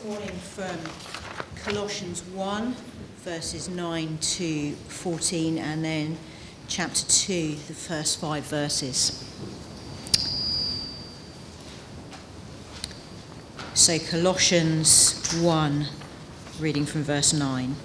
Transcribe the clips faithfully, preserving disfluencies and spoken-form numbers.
morning from Colossians one, verses nine to fourteen, and then chapter two, the first five verses. So Colossians one, reading from verse nine.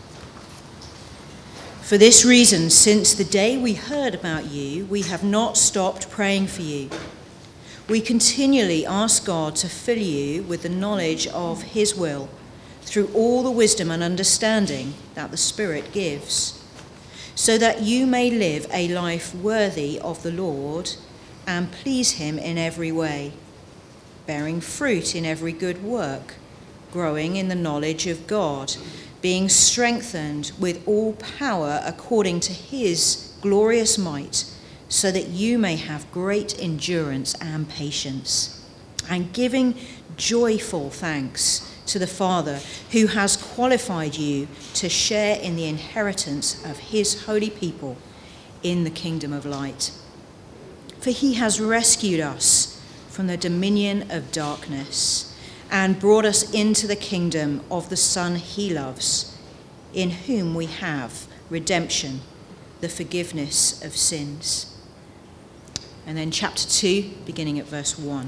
For this reason, since the day we heard about you, we have not stopped praying for you. We continually ask God to fill you with the knowledge of his will, through all the wisdom and understanding that the Spirit gives, so that you may live a life worthy of the Lord and please him in every way, bearing fruit in every good work, growing in the knowledge of God, being strengthened with all power according to his glorious might, so that you may have great endurance and patience, and giving joyful thanks to the Father, who has qualified you to share in the inheritance of his holy people in the kingdom of light. For he has rescued us from the dominion of darkness and brought us into the kingdom of the Son he loves, in whom we have redemption, the forgiveness of sins. And then chapter two, beginning at verse one.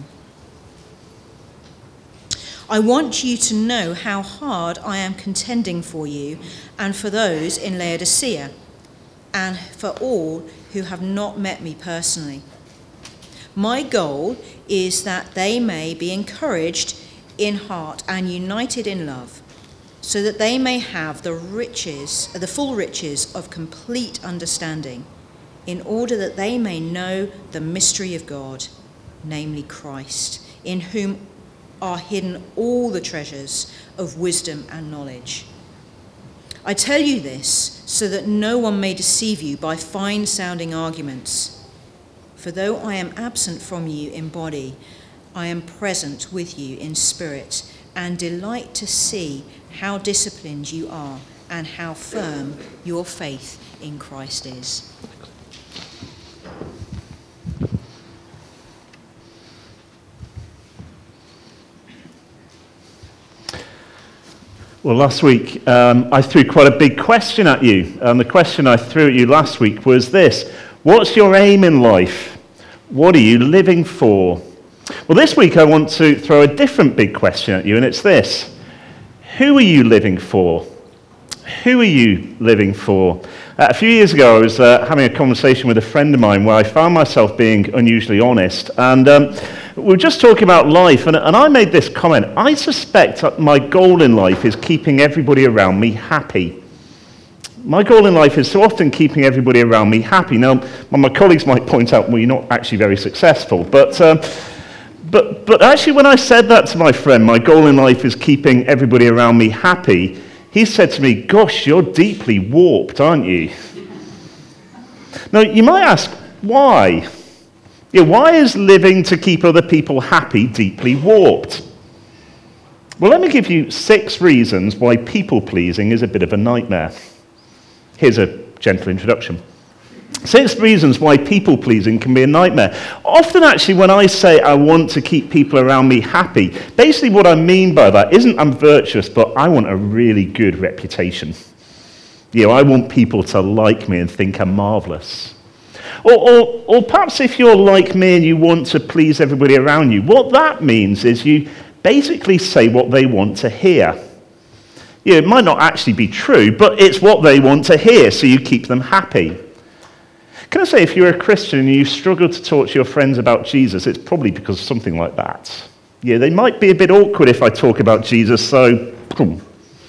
I want you to know how hard I am contending for you and for those in Laodicea, and for all who have not met me personally. My goal is that they may be encouraged in heart and united in love, so that they may have the riches, the full riches of complete understanding, in order that they may know the mystery of God, namely Christ, in whom are hidden all the treasures of wisdom and knowledge. I tell you this so that no one may deceive you by fine-sounding arguments. For though I am absent from you in body, I am present with you in spirit, and delight to see how disciplined you are and how firm your faith in Christ is. Well, last week um, I threw quite a big question at you, and the question I threw at you last week was this: what's your aim in life? What are you living for? Well, this week I want to throw a different big question at you, and it's this: who are you living for? Who are you living for? Uh, a few years ago I was uh, having a conversation with a friend of mine where I found myself being unusually honest, and um, we were just talking about life, and, and I made this comment: I suspect that my goal in life is keeping everybody around me happy. My goal in life is so often keeping everybody around me happy. Now, my colleagues might point out, well, you're not actually very successful, but um, but but actually when I said that to my friend, my goal in life is keeping everybody around me happy, he said to me, gosh, you're deeply warped, aren't you? Now, you might ask, why? Yeah, why is living to keep other people happy deeply warped? Well, let me give you six reasons why people-pleasing is a bit of a nightmare. Here's a gentle introduction. Six reasons why people-pleasing can be a nightmare. Often, actually, when I say I want to keep people around me happy, basically what I mean by that isn't I'm virtuous, but I want a really good reputation. You know, I want people to like me and think I'm marvellous. Or, or, or perhaps if you're like me and you want to please everybody around you, what that means is you basically say what they want to hear. Yeah, it might not actually be true, but it's what they want to hear, so you keep them happy. Can I say, if you're a Christian and you struggle to talk to your friends about Jesus, it's probably because of something like that. Yeah, they might be a bit awkward if I talk about Jesus, so... Or,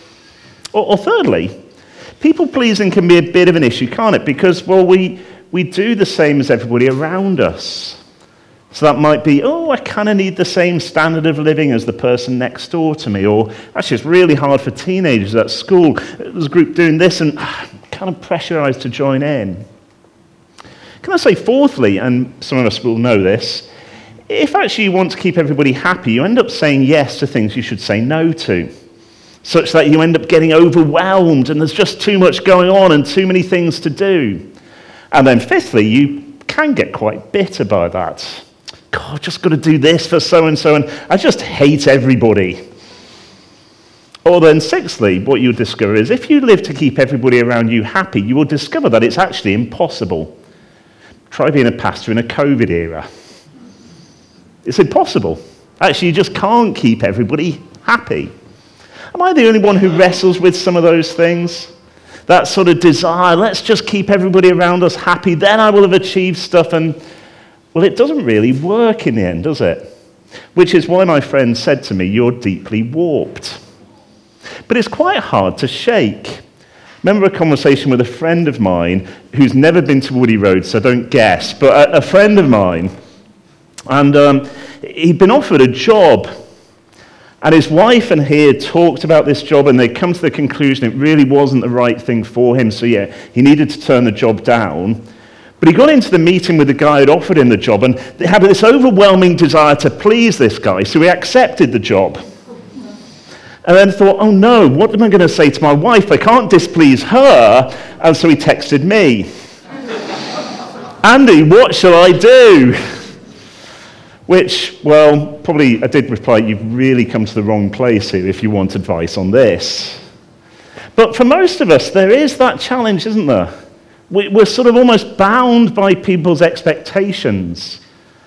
or thirdly, people-pleasing can be a bit of an issue, can't it? Because, well, we... We do the same as everybody around us. So that might be, oh, I kind of need the same standard of living as the person next door to me. Or actually, it's really hard for teenagers at school. There's a group doing this and ah, I'm kind of pressurized to join in. Can I say fourthly, and some of us will know this, if actually you want to keep everybody happy, you end up saying yes to things you should say no to, such that you end up getting overwhelmed and there's just too much going on and too many things to do. And then fifthly, you can get quite bitter by that. God, I've just got to do this for so-and-so, and I just hate everybody. Or then sixthly, what you'll discover is if you live to keep everybody around you happy, you will discover that it's actually impossible. Try being a pastor in a COVID era. It's impossible. Actually, you just can't keep everybody happy. Am I the only one who wrestles with some of those things? That sort of desire, let's just keep everybody around us happy, then I will have achieved stuff. And, well, it doesn't really work in the end, does it? Which is why my friend said to me, you're deeply warped. But it's quite hard to shake. Remember a conversation with a friend of mine who's never been to Woody Road, so don't guess, but a, a friend of mine, and um, he'd been offered a job. And his wife and he had talked about this job, and they'd come to the conclusion it really wasn't the right thing for him, so yeah, he needed to turn the job down. But he got into the meeting with the guy who'd offered him the job, and they had this overwhelming desire to please this guy, so he accepted the job. And then thought, oh no, what am I going to say to my wife? I can't displease her. And so he texted me. Andy, what shall I do? Which, well, probably I did reply, you've really come to the wrong place here if you want advice on this. But for most of us, there is that challenge, isn't there? We're sort of almost bound by people's expectations.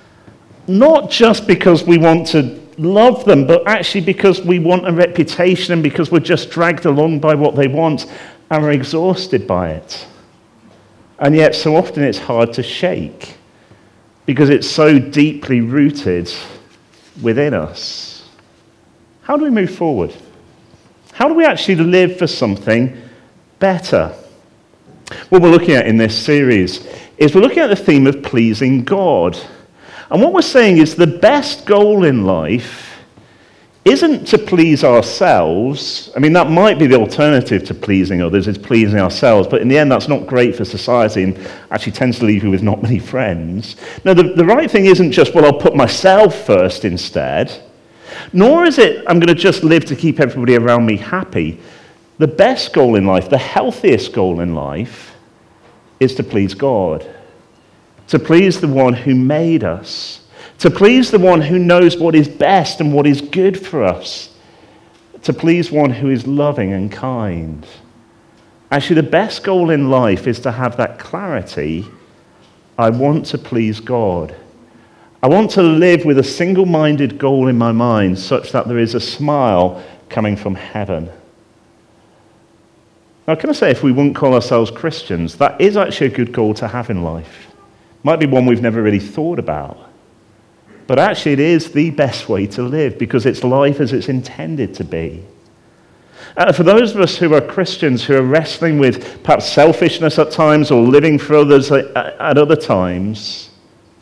Not just because we want to love them, but actually because we want a reputation and because we're just dragged along by what they want and we're exhausted by it. And yet so often it's hard to shake because it's so deeply rooted within us. How do we move forward? How do we actually live for something better? What we're looking at in this series is we're looking at the theme of pleasing God. And what we're saying is the best goal in life isn't to please ourselves. I mean, that might be the alternative to pleasing others, is pleasing ourselves. But in the end, that's not great for society and actually tends to leave you with not many friends. No, the, the right thing isn't just, well, I'll put myself first instead. Nor is it, I'm going to just live to keep everybody around me happy. The best goal in life, the healthiest goal in life, is to please God. To please the one who made us, to please the one who knows what is best and what is good for us, to please one who is loving and kind. Actually, the best goal in life is to have that clarity. I want to please God. I want to live with a single-minded goal in my mind such that there is a smile coming from heaven. Now, can I say, if we wouldn't call ourselves Christians, that is actually a good goal to have in life. Might be one we've never really thought about. But actually it is the best way to live because it's life as it's intended to be. Uh, for those of us who are Christians, who are wrestling with perhaps selfishness at times or living for others at, at other times,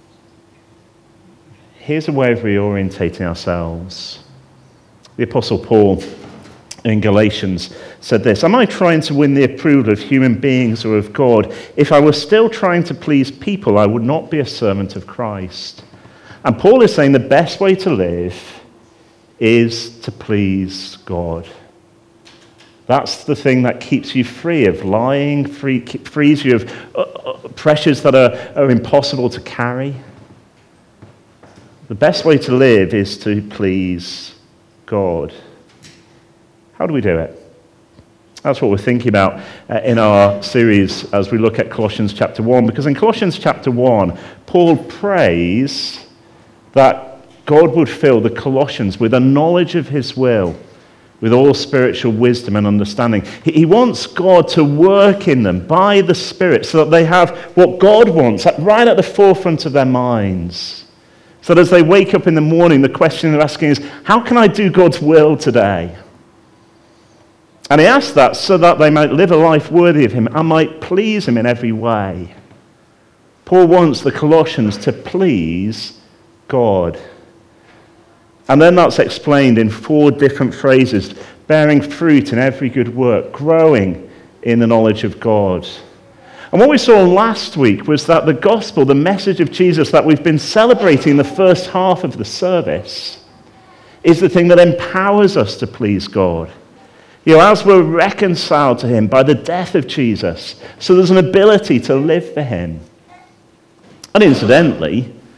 here's a way of reorientating ourselves. The Apostle Paul in Galatians said this, am I trying to win the approval of human beings or of God? If I were still trying to please people, I would not be a servant of Christ. And Paul is saying the best way to live is to please God. That's the thing that keeps you free of lying, free, frees you of uh, uh, pressures that are, are impossible to carry. The best way to live is to please God. How do we do it? That's what we're thinking about uh, in our series as we look at Colossians chapter one. Because in Colossians chapter one, Paul prays that God would fill the Colossians with a knowledge of his will, with all spiritual wisdom and understanding. He, he wants God to work in them by the Spirit so that they have what God wants right at the forefront of their minds. So that as they wake up in the morning, the question they're asking is, how can I do God's will today? And he asked that so that they might live a life worthy of him and might please him in every way. Paul wants the Colossians to please God. And then that's explained in four different phrases, bearing fruit in every good work, growing in the knowledge of God. And what we saw last week was that the gospel, the message of Jesus that we've been celebrating the first half of the service, is the thing that empowers us to please God. You know, as we're reconciled to him by the death of Jesus, so there's an ability to live for him. And incidentally,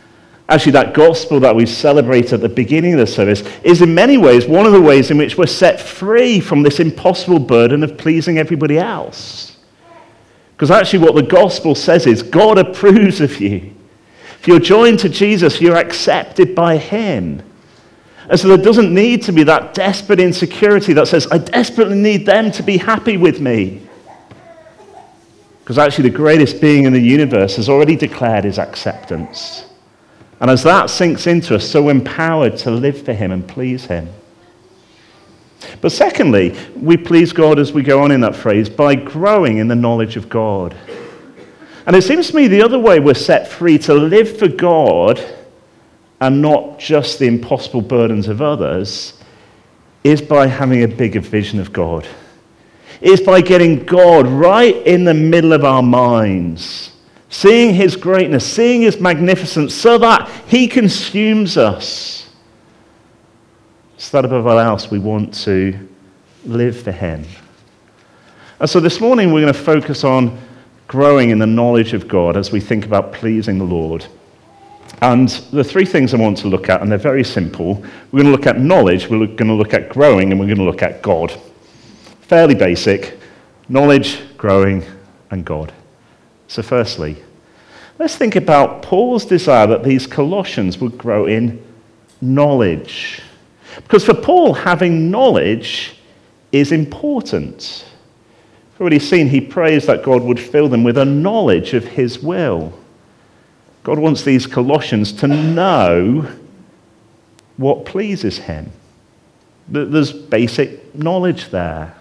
Actually, that gospel that we celebrate at the beginning of the service is in many ways one of the ways in which we're set free from this impossible burden of pleasing everybody else. Because actually what the gospel says is God approves of you. If you're joined to Jesus, you're accepted by him. And so there doesn't need to be that desperate insecurity that says, I desperately need them to be happy with me. Because actually the greatest being in the universe has already declared his acceptance. And as that sinks into us, so empowered to live for him and please him. But secondly, we please God, as we go on in that phrase, by growing in the knowledge of God. And it seems to me the other way we're set free to live for God and not just the impossible burdens of others is by having a bigger vision of God. Is by getting God right in the middle of our minds, seeing his greatness, seeing his magnificence, so that he consumes us. So that above all else we want to live for him. And so this morning we're going to focus on growing in the knowledge of God as we think about pleasing the Lord. And the three things I want to look at, and they're very simple. We're going to look at knowledge, we're going to look at growing, and we're going to look at God. Fairly basic: knowledge, growing, and God. So firstly, let's think about Paul's desire that these Colossians would grow in knowledge. Because for Paul, having knowledge is important. We've already seen he prays that God would fill them with a knowledge of his will. God wants these Colossians to know what pleases him. There's basic knowledge there.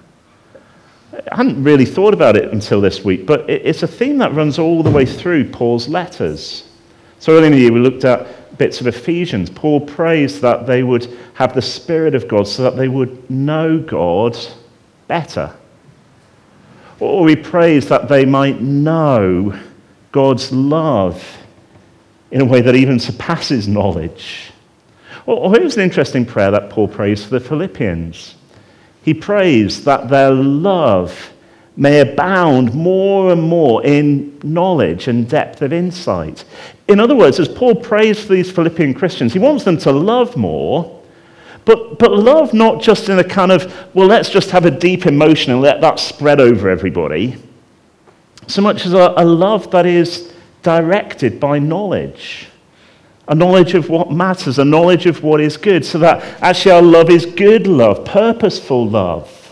I hadn't really thought about it until this week, but it's a theme that runs all the way through Paul's letters. So earlier in the year we looked at bits of Ephesians. Paul prays that they would have the Spirit of God so that they would know God better. Or he prays that they might know God's love in a way that even surpasses knowledge. Or here's an interesting prayer that Paul prays for the Philippians. He prays that their love may abound more and more in knowledge and depth of insight. In other words, as Paul prays for these Philippian Christians, he wants them to love more, but, but love not just in a kind of, well, let's just have a deep emotion and let that spread over everybody, so much as a, a love that is directed by knowledge. A knowledge of what matters, a knowledge of what is good, so that actually our love is good love, purposeful love.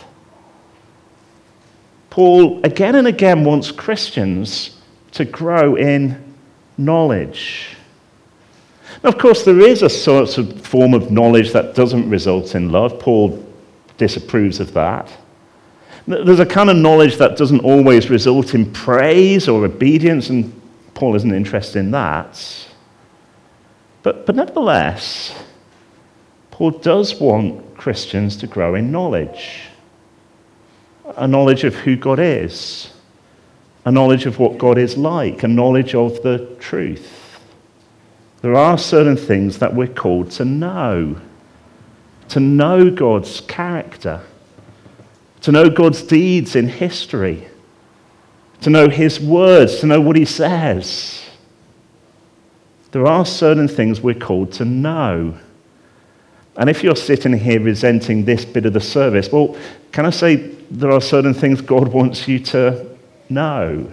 Paul again and again wants Christians to grow in knowledge. Now, of course, there is a sort of form of knowledge that doesn't result in love. Paul disapproves of that. There's a kind of knowledge that doesn't always result in praise or obedience, and Paul isn't interested in that. But, but nevertheless, Paul does want Christians to grow in knowledge. A knowledge of who God is. A knowledge of what God is like. A knowledge of the truth. There are certain things that we're called to know. To know God's character. To know God's deeds in history. To know his words. To know what he says. There are certain things we're called to know. And if you're sitting here resenting this bit of the service, well, can I say there are certain things God wants you to know?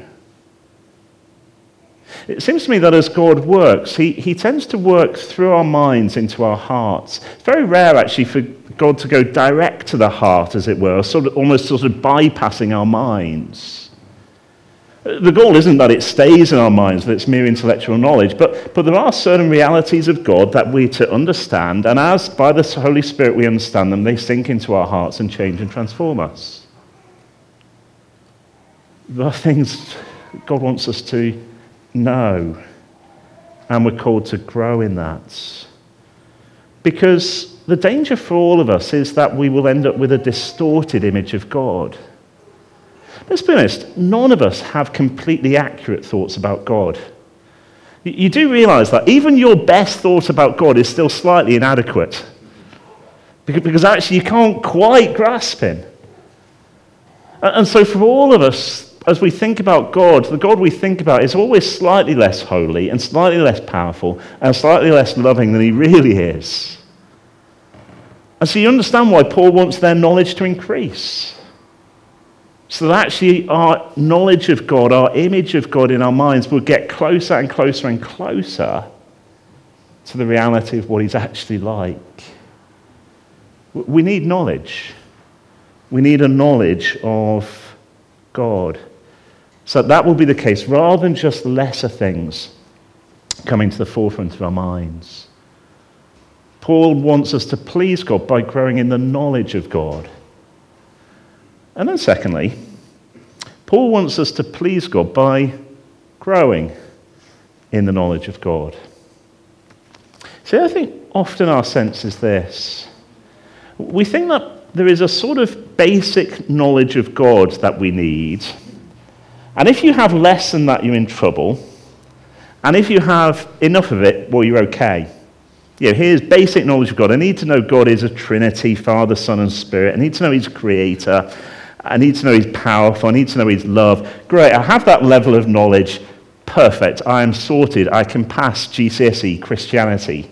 It seems to me that as God works, he, he tends to work through our minds into our hearts. It's very rare, actually, for God to go direct to the heart, as it were, sort of, almost sort of bypassing our minds. The goal isn't that it stays in our minds, that it's mere intellectual knowledge, but, but there are certain realities of God that we're to understand, and as by the Holy Spirit we understand them, they sink into our hearts and change and transform us. There are things God wants us to know, and we're called to grow in that. Because the danger for all of us is that we will end up with a distorted image of God. Let's be honest, none of us have completely accurate thoughts about God. You do realize that even your best thought about God is still slightly inadequate. Because actually you can't quite grasp him. And so for all of us, as we think about God, the God we think about is always slightly less holy and slightly less powerful and slightly less loving than he really is. And so you understand why Paul wants their knowledge to increase. So that actually our knowledge of God, our image of God in our minds will get closer and closer and closer to the reality of what he's actually like. We need knowledge. We need a knowledge of God. So that will be the case, rather than just lesser things coming to the forefront of our minds. Paul wants us to please God by growing in the knowledge of God. And then secondly, Paul wants us to please God by growing in the knowledge of God. See, I think often our sense is this. We think that there is a sort of basic knowledge of God that we need. And if you have less than that, you're in trouble. And if you have enough of it, well, you're okay. You know, here's basic knowledge of God. I need to know God is a Trinity, Father, Son, and Spirit. I need to know he's creator. I need to know he's powerful. I need to know he's love. Great, I have that level of knowledge. Perfect. I am sorted. I can pass G C S E Christianity.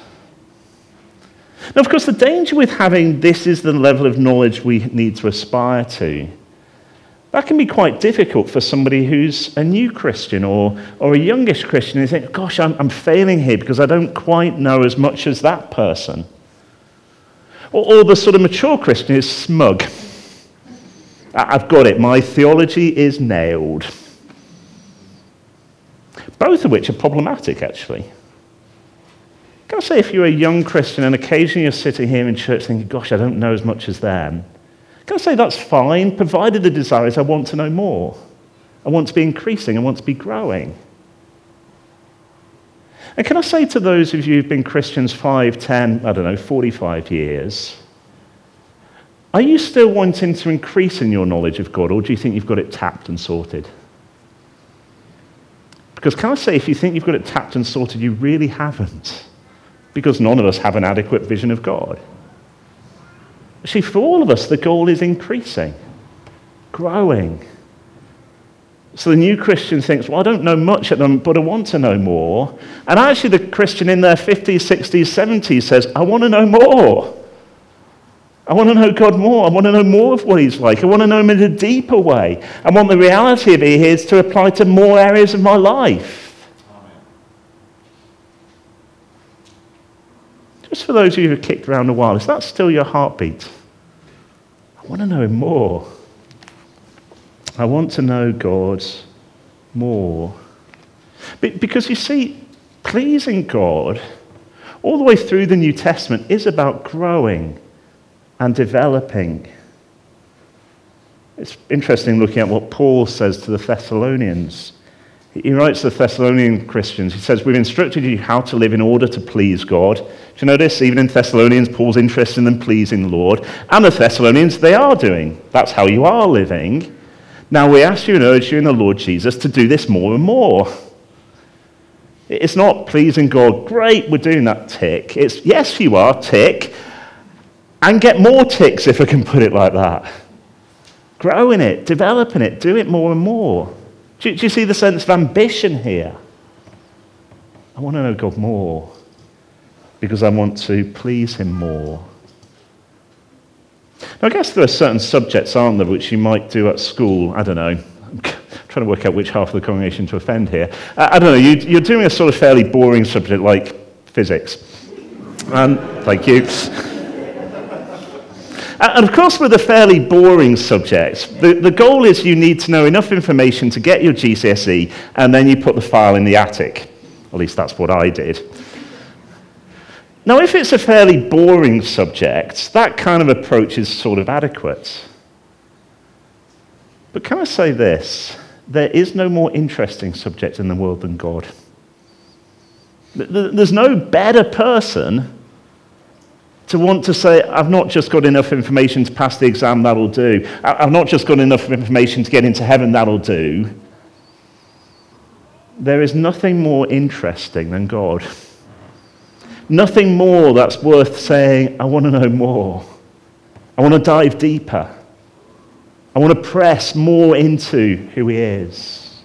Now, of course, the danger with having this is the level of knowledge we need to aspire to. That can be quite difficult for somebody who's a new Christian or, or a youngish Christian and you think, gosh, I'm, I'm failing here because I don't quite know as much as that person. Or, or the sort of mature Christian is smug. I've got it. My theology is nailed. Both of which are problematic, actually. Can I say, if you're a young Christian and occasionally you're sitting here in church thinking, gosh, I don't know as much as them, can I say that's fine, provided the desire is I want to know more. I want to be increasing. I want to be growing. And can I say to those of you who've been Christians five, ten, I don't know, forty-five years, are you still wanting to increase in your knowledge of God, or do you think you've got it tapped and sorted? Because can I say, if you think you've got it tapped and sorted, you really haven't. Because none of us have an adequate vision of God. See, for all of us, the goal is increasing, growing. So the new Christian thinks, well, I don't know much at them, but I want to know more. And actually the Christian in their fifties, sixties, seventies says, I want to know more. I want to know God more. I want to know more of what he's like. I want to know him in a deeper way. I want the reality of his to apply to more areas of my life. Amen. Just for those of you who have kicked around a while, is that still your heartbeat? I want to know him more. I want to know God more. Because you see, pleasing God, all the way through the New Testament, is about growing and developing. It's interesting looking at what Paul says to the Thessalonians. He writes to the Thessalonian Christians, he says, we've instructed you how to live in order to please God. Do you notice, even in Thessalonians, Paul's interested in them pleasing the Lord. And the Thessalonians, they are doing. That's how you are living. Now we ask you and urge you in the Lord Jesus to do this more and more. It's not pleasing God, great, we're doing that, tick. It's, yes, you are, tick. And get more ticks, if I can put it like that. Grow in it, develop in it, do it more and more. Do, do you see the sense of ambition here? I want to know God more because I want to please him more. Now, I guess there are certain subjects, aren't there, which you might do at school. I don't know. I'm trying to work out which half of the congregation to offend here. I don't know. You, you're doing a sort of fairly boring subject like physics. And thank you. And of course, with a fairly boring subject, the, the goal is you need to know enough information to get your G C S E, and then you put the file in the attic. At least that's what I did. Now, if it's a fairly boring subject, that kind of approach is sort of adequate. But can I say this? There is no more interesting subject in the world than God. There's no better person to want to say, I've not just got enough information to pass the exam, that'll do. I've not just got enough information to get into heaven, that'll do. There is nothing more interesting than God. Nothing more that's worth saying, I want to know more. I want to dive deeper. I want to press more into who he is.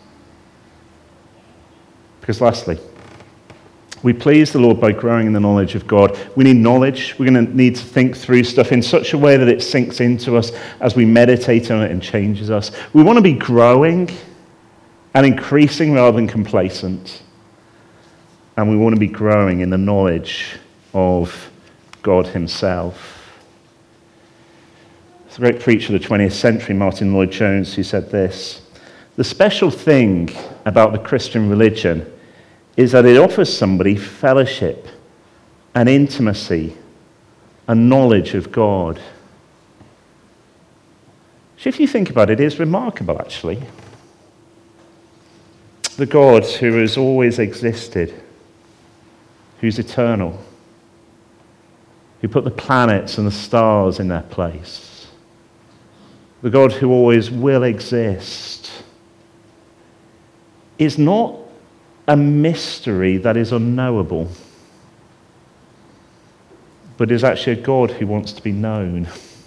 Because lastly, we please the Lord by growing in the knowledge of God. We need knowledge. We're going to need to think through stuff in such a way that it sinks into us as we meditate on it and changes us. We want to be growing and increasing rather than complacent. And we want to be growing in the knowledge of God himself. It's a great preacher of the twentieth century, Martin Lloyd-Jones, who said this: "The special thing about the Christian religion is that it offers somebody fellowship and intimacy and knowledge of God." So if you think about it, it is remarkable, actually. The God who has always existed, who's eternal, who put the planets and the stars in their place, the God who always will exist, is not a mystery that is unknowable, but is actually a God who wants to be known,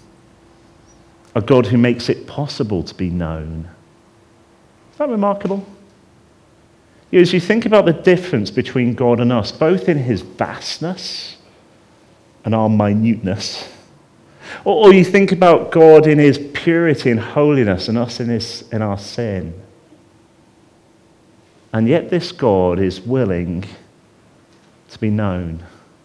a God who makes it possible to be known. Is that remarkable? You know, as you think about the difference between God and us, both in his vastness and our minuteness, or, or you think about God in his purity and holiness and us in, his, in our sin, and yet this God is willing to be known.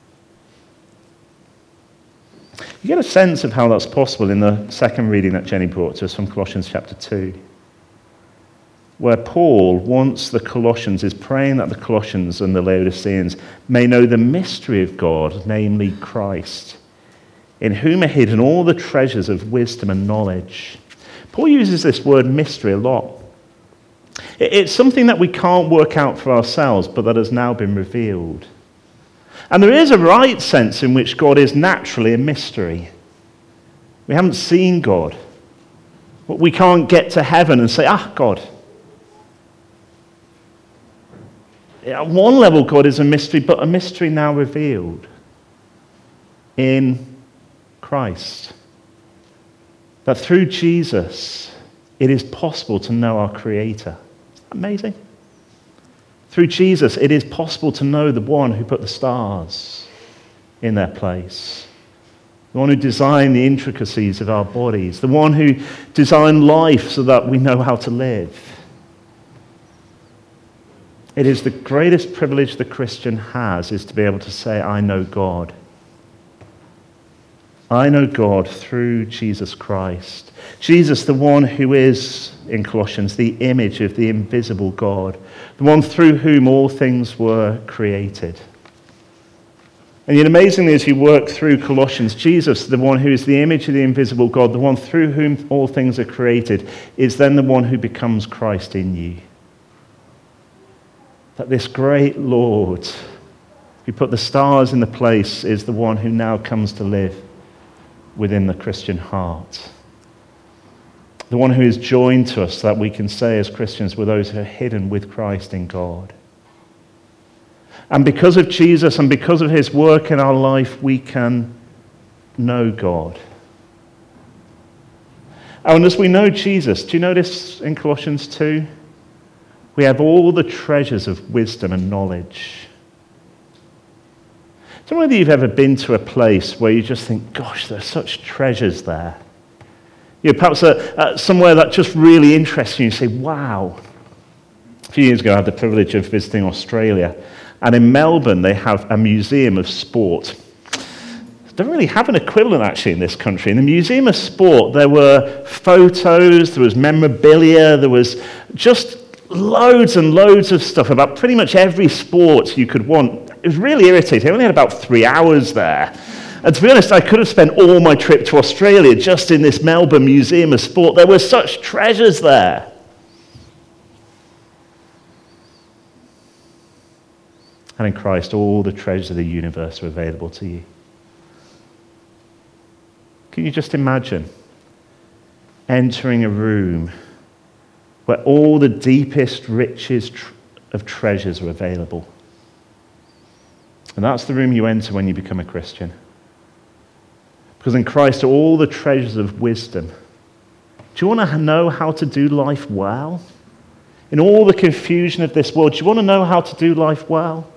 You get a sense of how that's possible in the second reading that Jenny brought to us from Colossians chapter two, where Paul wants the Colossians, is praying that the Colossians and the Laodiceans may know the mystery of God, namely Christ, in whom are hidden all the treasures of wisdom and knowledge. Paul uses this word mystery a lot. It's something that we can't work out for ourselves, but that has now been revealed. And there is a right sense in which God is naturally a mystery. We haven't seen God. We can't get to heaven and say, ah, God. At one level, God is a mystery, but a mystery now revealed in Christ. That through Jesus, it is possible to know our Creator. Amazing. Through Jesus, it is possible to know the one who put the stars in their place, the one who designed the intricacies of our bodies, the one who designed life so that we know how to live. It is the greatest privilege the Christian has, is to be able to say, I know God. I know God through Jesus Christ. Jesus, the one who is, in Colossians, the image of the invisible God, the one through whom all things were created. And yet amazingly, as you work through Colossians, Jesus, the one who is the image of the invisible God, the one through whom all things are created, is then the one who becomes Christ in you. That this great Lord, who put the stars in the place, is the one who now comes to live within the Christian heart. The one who is joined to us, that we can say as Christians, we're those who are hidden with Christ in God. And because of Jesus and because of his work in our life, we can know God. And as we know Jesus, do you notice in Colossians two? We have all the treasures of wisdom and knowledge. I don't know whether you've ever been to a place where you just think, gosh, there are such treasures there. You know, perhaps a, uh, somewhere that just really interests you. You say, wow. A few years ago, I had the privilege of visiting Australia. And in Melbourne, they have a museum of sport. They don't really have an equivalent, actually, in this country. In the Museum of Sport, there were photos, there was memorabilia, there was just loads and loads of stuff about pretty much every sport you could want. It was really irritating. I only had about three hours there. And to be honest, I could have spent all my trip to Australia just in this Melbourne Museum of Sport. There were such treasures there. And in Christ, all the treasures of the universe are available to you. Can you just imagine entering a room where all the deepest riches of treasures are available? And that's the room you enter when you become a Christian. Because in Christ are all the treasures of wisdom, Do you want to know how to do life well? In all the confusion of this world, do you want to know how to do life well?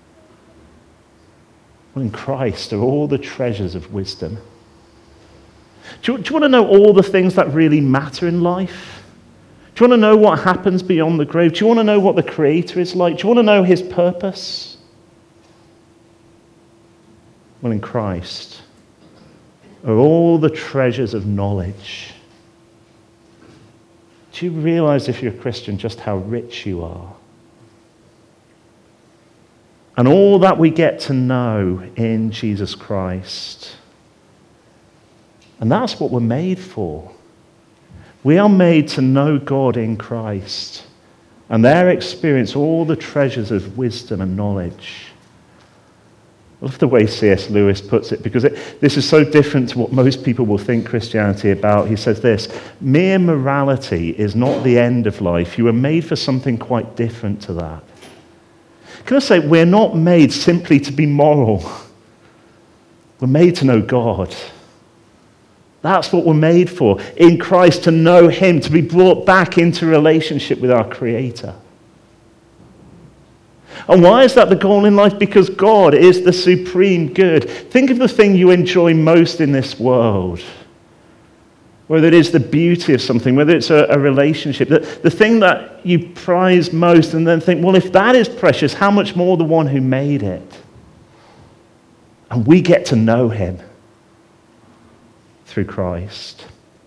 Well, in Christ are all the treasures of wisdom. Do you, do you want to know all the things that really matter in life? Do you want to know what happens beyond the grave? Do you want to know what the Creator is like? Do you want to know his purpose? Well, in Christ are all the treasures of knowledge. Do you realize, if you're a Christian, just how rich you are? And all that we get to know in Jesus Christ. And that's what we're made for. We are made to know God in Christ and there experience all the treasures of wisdom and knowledge. I love the way C S Lewis puts it, because it, this is so different to what most people will think Christianity about. He says this: mere morality is not the end of life. You were made for something quite different to that. Can I say, we're not made simply to be moral. We're made to know God. That's what we're made for. In Christ, to know him, to be brought back into relationship with our Creator. And why is that the goal in life? Because God is the supreme good. Think of the thing you enjoy most in this world. Whether it is the beauty of something, whether it's a, a relationship, the, the thing that you prize most, and then think, well, if that is precious, how much more the one who made it? And we get to know him through Christ.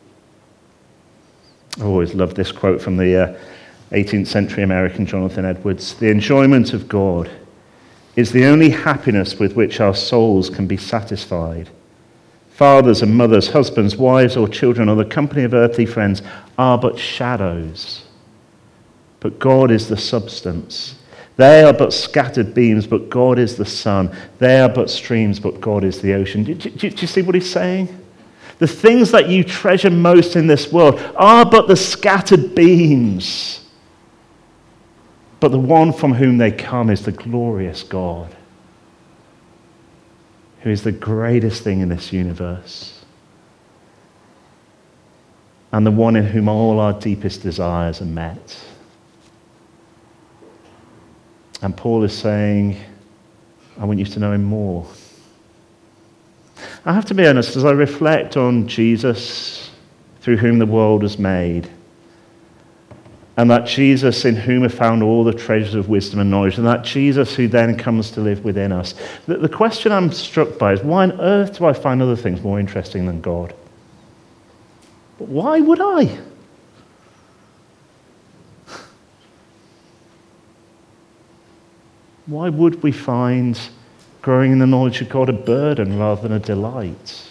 I always loved this quote from the uh, eighteenth century American Jonathan Edwards: "The enjoyment of God is the only happiness with which our souls can be satisfied. Fathers and mothers, husbands, wives, or children, or the company of earthly friends are but shadows. But God is the substance. They are but scattered beams, but God is the sun. They are but streams, but God is the ocean." Do, do, do you see what he's saying? The things that you treasure most in this world are but the scattered beams. But the one from whom they come is the glorious God, who is the greatest thing in this universe, and the one in whom all our deepest desires are met. And Paul is saying, I want you to know him more. I have to be honest, as I reflect on Jesus, through whom the world was made, and that Jesus in whom are found all the treasures of wisdom and knowledge, and that Jesus who then comes to live within us, the, the question I'm struck by is, why on earth do I find other things more interesting than God? But why would I? Why would we find growing in the knowledge of God a burden rather than a delight?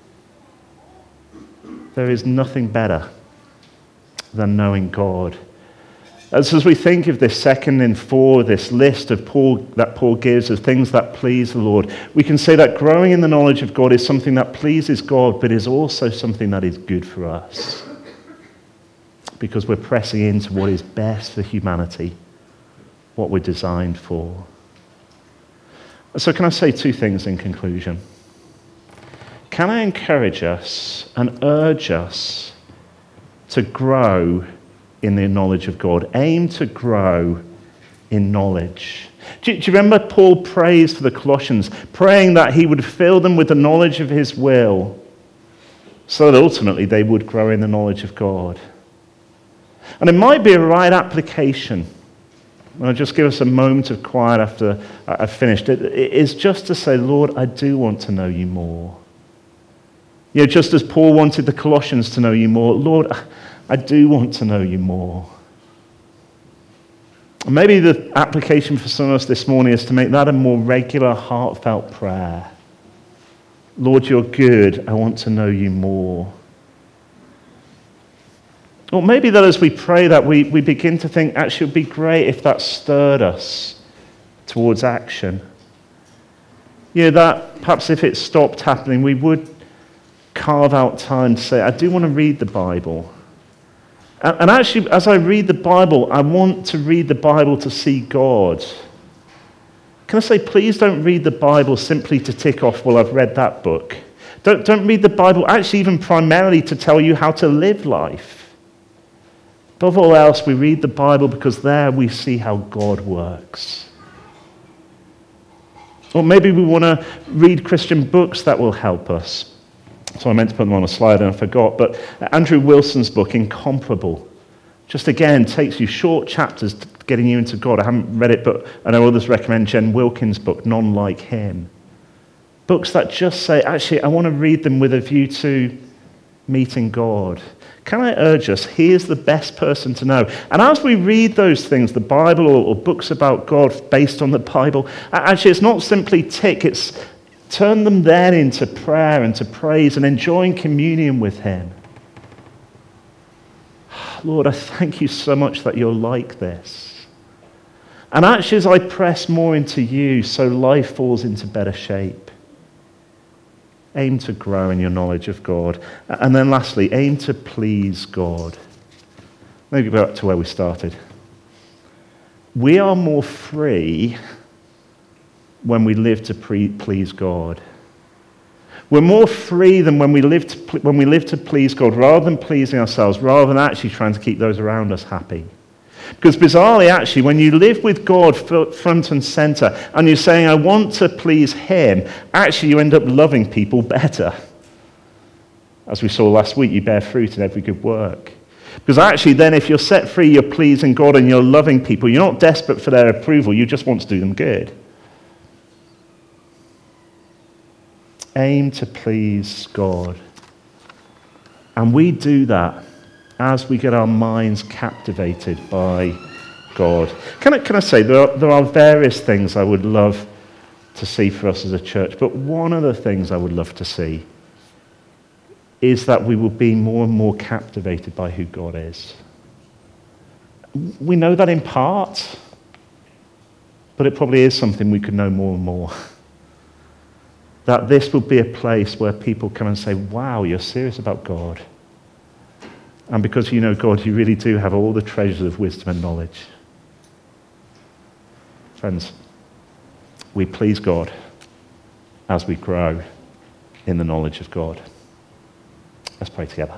There is nothing better than knowing God. As, as we think of this second in four, this list of Paul that Paul gives of things that please the Lord, we can say that growing in the knowledge of God is something that pleases God, but is also something that is good for us, because we're pressing into what is best for humanity, what we're designed for. So can I say two things in conclusion? Can I encourage us and urge us to grow in the knowledge of God? Aim to grow in knowledge. Do, do you remember Paul prays for the Colossians, praying that he would fill them with the knowledge of his will, so that ultimately they would grow in the knowledge of God? And it might be a right application. I'll just give us a moment of quiet after I've finished. It is just to say, Lord, I do want to know you more. You know, just as Paul wanted the Colossians to know you more, Lord, I do want to know you more. And maybe the application for some of us this morning is to make that a more regular, heartfelt prayer. Lord, you're good. I want to know you more. Or maybe that as we pray that, we, we begin to think, actually, it would be great if that stirred us towards action. You know, that perhaps if it stopped happening, we would carve out time to say, I do want to read the Bible. And, and actually, as I read the Bible, I want to read the Bible to see God. Can I say, please don't read the Bible simply to tick off, well, I've read that book. Don't, don't read the Bible actually even primarily to tell you how to live life. Above all else, we read the Bible because there we see how God works. Or maybe we want to read Christian books that will help us. So I meant to put them on a slide and I forgot, but Andrew Wilson's book, Incomparable, just again takes you short chapters getting you into God. I haven't read it, but I know others recommend Jen Wilkins' book, None Like Him. Books that just say, actually, I want to read them with a view to meeting God. Can I urge us, he is the best person to know. And as we read those things, the Bible or, or books about God based on the Bible, actually it's not simply tick, it's turn them then into prayer and to praise and enjoying communion with him. Lord, I thank you so much that you're like this. And actually as I press more into you, so life falls into better shape. Aim to grow in your knowledge of God. And then lastly, aim to please God. Maybe back to where we started. We are more free when we live to pre- please God. We're more free than when we live to ple- when we live to please God, rather than pleasing ourselves, rather than actually trying to keep those around us happy. Because bizarrely, actually, when you live with God front and center, and you're saying, I want to please him, actually you end up loving people better. As we saw last week, you bear fruit in every good work. Because actually then, if you're set free, you're pleasing God and you're loving people. You're not desperate for their approval, you just want to do them good. Aim to please God. And we do that as we get our minds captivated by God. Can I, can I say, there are, there are various things I would love to see for us as a church, but one of the things I would love to see is that we will be more and more captivated by who God is. We know that in part, but it probably is something we could know more and more. That this will be a place where people come and say, wow, you're serious about God. And because you know God, you really do have all the treasures of wisdom and knowledge. Friends, we please God as we grow in the knowledge of God. Let's pray together.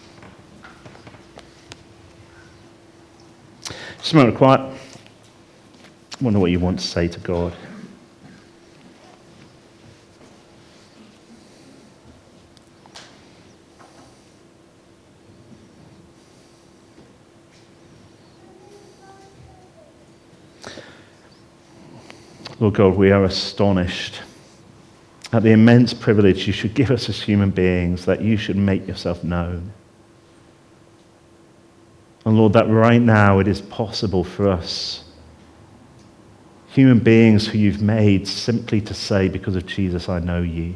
Just a moment of quiet. I wonder what you want to say to God. Lord God, we are astonished at the immense privilege you should give us as human beings, that you should make yourself known. And Lord, that right now it is possible for us, human beings who you've made, simply to say, because of Jesus, I know you.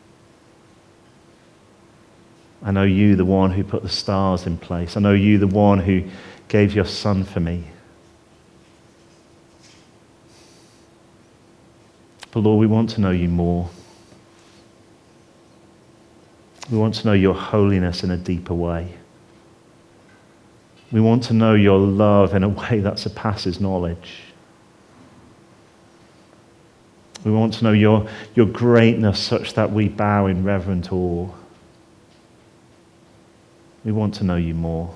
I know you, the one who put the stars in place. I know you, the one who gave your son for me. But Lord, we want to know you more. We want to know your holiness in a deeper way. We want to know your love in a way that surpasses knowledge. We want to know your, your greatness such that we bow in reverent awe. We want to know you more.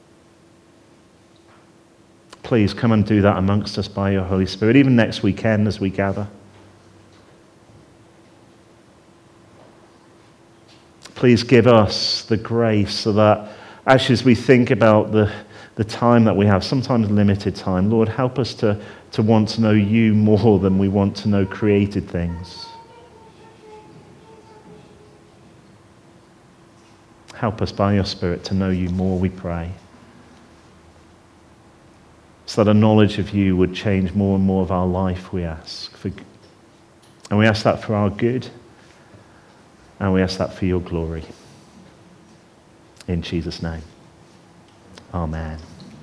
Please come and do that amongst us by your Holy Spirit, even next weekend as we gather. Please give us the grace so that actually as we think about the, the time that we have, sometimes limited time, Lord, help us to, to want to know you more than we want to know created things. Help us by your Spirit to know you more, we pray. So that a knowledge of you would change more and more of our life, we ask. For, and we ask that for our good. And we ask that for your glory. In Jesus' name. Amen.